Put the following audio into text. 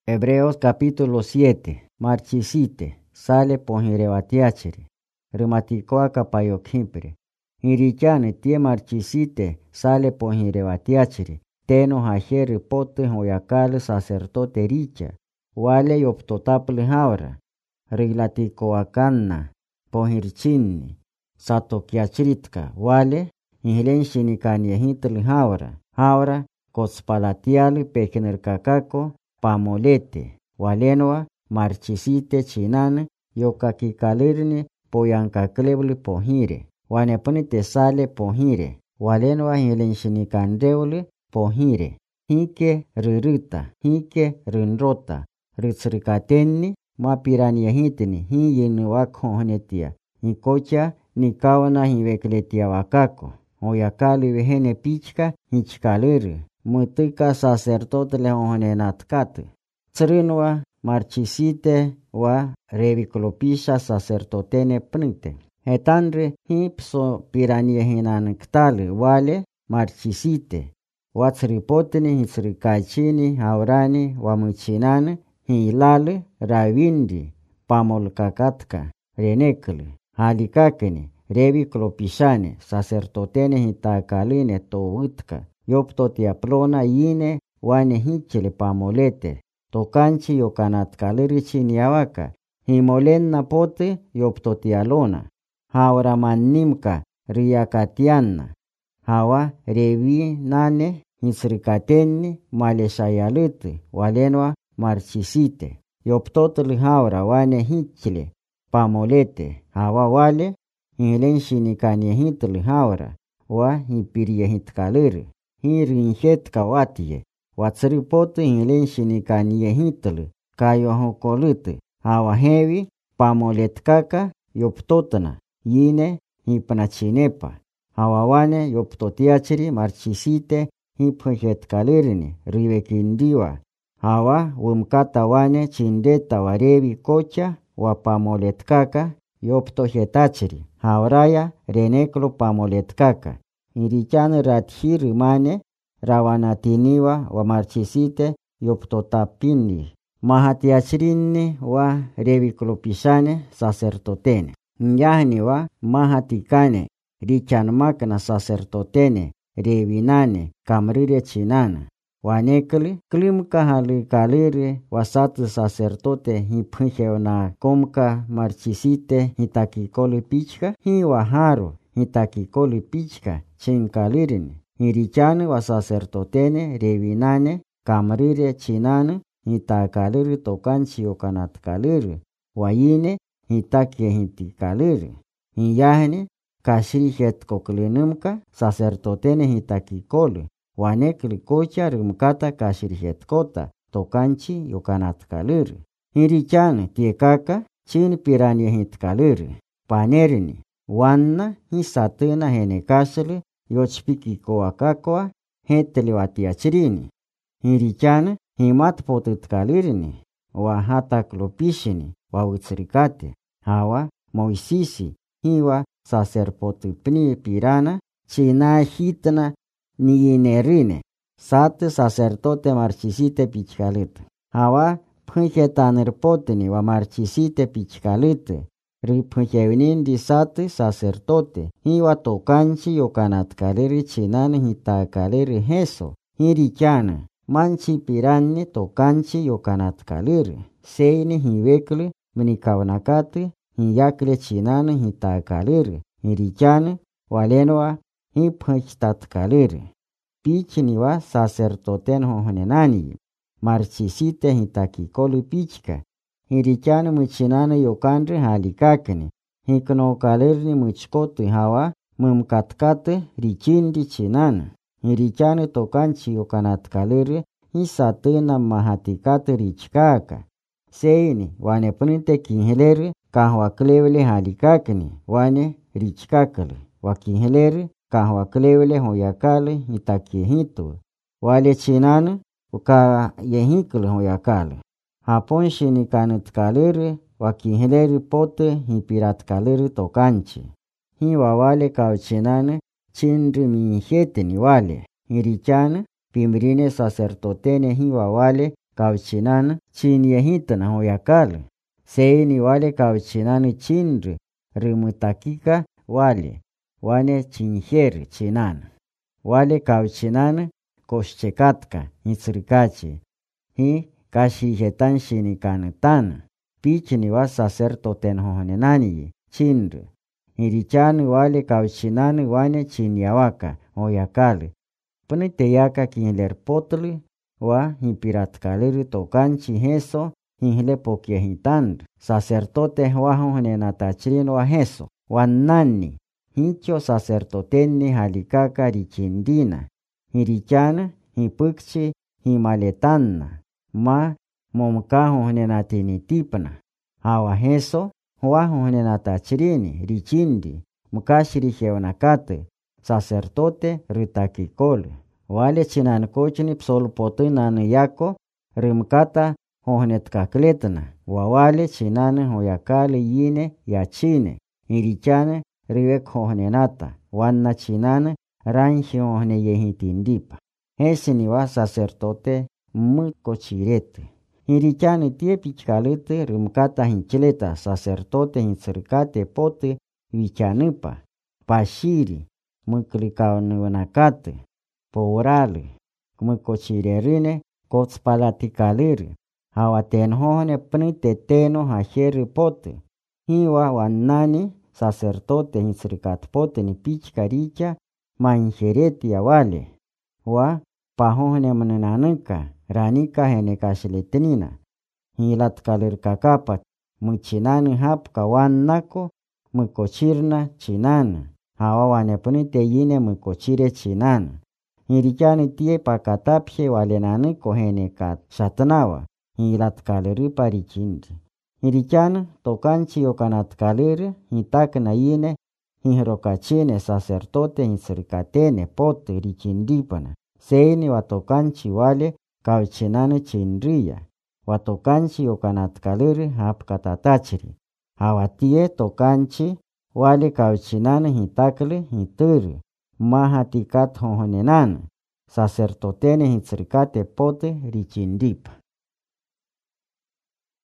Hebreos capítulo 7. Marchisite, sale ponjirebatiachiri. Rimatikoaka payokimpre. Irichane tie marchisite, sale ponjirebatiachiri. Teno hajeri pote hoyakale sacerdote richa. Wale yoptotaple haura. Riglatikoakanna, ponjirchinni. Satokiachritka, wale, inhlenshinikanyehitle haura. Haura, kotspalatiali pekenerkakako, pamolete, walenwa, marchisite chinane, yokakikalirni, poyankaklebli pohire, wanepunite sale pohire, walenwa hilenshinikandeuli pohire, hike ririta, hike rinrota, ritsrikatenni, mapiraniahitini, hiyini wakhohnetia, hikocha, nikawana hivekletia wakako, oyakali vehene pichka, hichkaliri, mutika sacerdote lehonenatkatu. Tsrinwa marchisite wa reviklopisha sacerdotene pnite. Hetanre hipso piraniehinanktali wale marchisite. Wa tsripotini hitsrikachini haurani wa muchinane hilali ravindi pamolkakatka renekli. Halikakeni reviklopishane sacerdotene hitakaline toutka. Yoptotia plona yine wane hichile pamolete. Tokanchi yokanatkalirichi niawaka. Himolenna pote yoptotia lona. Haura mannimka riyakatianna. Hawa revi nane hisrikatenni maleshayalite walenwa marchisite. Yoptotli haura wane hichile pamolete. Hawa wale hilenshinikanihitli haura wa hipiriehitkaliri. Hirinjetka watie, watsripote hilenshinikaniyehitli, kayohokolite, hawa hevi, pamoletkaka, yoptotana, yine, hipnachinepa, hawa wane, yoptotiachiri, marchisite, hipjetkalirni, rivekindiwa, hawa, wumkata wane, chindeta warevi kocha, wapamoletkaka, yoptojetachiri, hauraya, reneklo pamoletkaka. Irichane rathiri mane rawanatiniwa wa marchisite yoptotapini. Mahatiachrini wa reviklopishane sacerdotene. Nyahni wa mahatikane richanmakna sacerdotene revinane kamrire chinana. Wanekli klimka halikalire wasat sacerdote hipjeona komka marchisite hitakikoli pichka hiwaharo hitakikoli pichka chinkalirini. Hirichane wa sacerdotene revinane kamrire chinane hitakaliri tokanchi yokanatkaliri. Wayine hitakie hitikaliri. Hiyahne kashrihet koklinimka sacerdotene hitakikoli. Wanekli kocha rimkata kashrihet kota tokanchi yokanatkaliri. Hirichane tiekaka chin piranie hitkaliri. Panerini. Wanna hisatena henekashli yochpikikoakakwa heteliwatiachirini. Hirichane himat potutkalirni wa hataklopishini wa utsrikate. Hawa Moisisi hiwa sacerpotupni pirana china hitna niyinerine. Sate sacerdote marchisite pichkalite. Hawa pjetanirpotni wa marchisite pichkalite. Ripjevinindi sate sacerdote, hiwa tokanchi yokanatkaliri chinane hitakaliri heso, hirichane, manchi piranne tokanchi yokanatkaliri, seini hivekli minikawnakati, hiyakle chinane hitakaliri, hirichane, walenwa hipjtatkaliri. Pichniwa sacerdoten hohnenani, marchisite hitakikoli pichka. Hirichane muchinane yokanri halikakni. Hiknokalirni muchkoti hawa mumkatkate richindi chinane. Hirichane tokanchi yokanatkaliri hisatena mahatikate richkaka. Seini wanepunite kinheleri kahwaklevele halikakni wane richkakali. Wakinheleri kahwaklevele hoyakale hitakiehitu. Wale chinane ukayehikle hoyakale. Haponshinikanitkaliri wakinheleri pote hipiratkaliri tokanchi. Hiwawale kauchinane chinri mijeteni wale. Hirichane pimrine sacerdotene hiwawale kauchinan chinyehitana hoyakal. Seini wale kauchinan chinri rimutakika wale. Wane chinjer chinan. Wale kauchinan koshchekatka hitzrikachi. Hi kashijetan shinikantan. Pichni wa sacerdoten hohenenani chinri. Hirichan wale kauchinan wane chinyawaka oyakal. Puniteyaka kinlerpotli wa hipiratkaliri tokanchi jeso hingle pokiehitand. Sacerdote wa hohenenatachrin wa jeso. Wannani. Hincho sacerdoteni halikaka richindina. Hirichan hipukchi himaletanna. Ma momka hohenenatinitipna. Hawa jeso wa hohenenatachirini richindi. Mukashiri jeonakate. Sacerdote ritakikol. Wale chinan kochni psolpotinan yako rimkata hohenetkakletna. Wawale chinan hoyakale yine yachine. Irichane rivek hohenenata. Wanna chinan ranji hoheneyehitindipa. Hesini wa sacerdote mukochirete. Irichane tie pichkalete rimkata hinchleta sacerdote hintzirkate pote vichanipa. Pashiri muklikaunuanakate. Porale mukochirerine kotspalatikaliri. Hawatenhohne pniteteno hajeri pote. Hiwa wannani sacerdote hinsrikatpote ni pichkaricha manjereti wale. Wa pahohne manananuka ranika henekashletenina. Hilatkalirkakapak muchinani hapka wannako mukochirna chinana. Hawa wanepunite yine mukochire chinana. Hirichani tie pakatapje walenani kohenekat shatnawa. Hilatkaliri parichindi. Hirichani tokanchi okanatkaliri hitakna yine hihrokachine sacerdote hinsrikatene pote richindipana. Seini watokanchi wale kauchinani chinriya. Watokanchi okanatkaliri hapkatatachiri. Hawatie tokanchi wale kauchinani hitakli hitiri. Mahatikat hohonenan. Sacerdotene hinsrikate pote richindipa.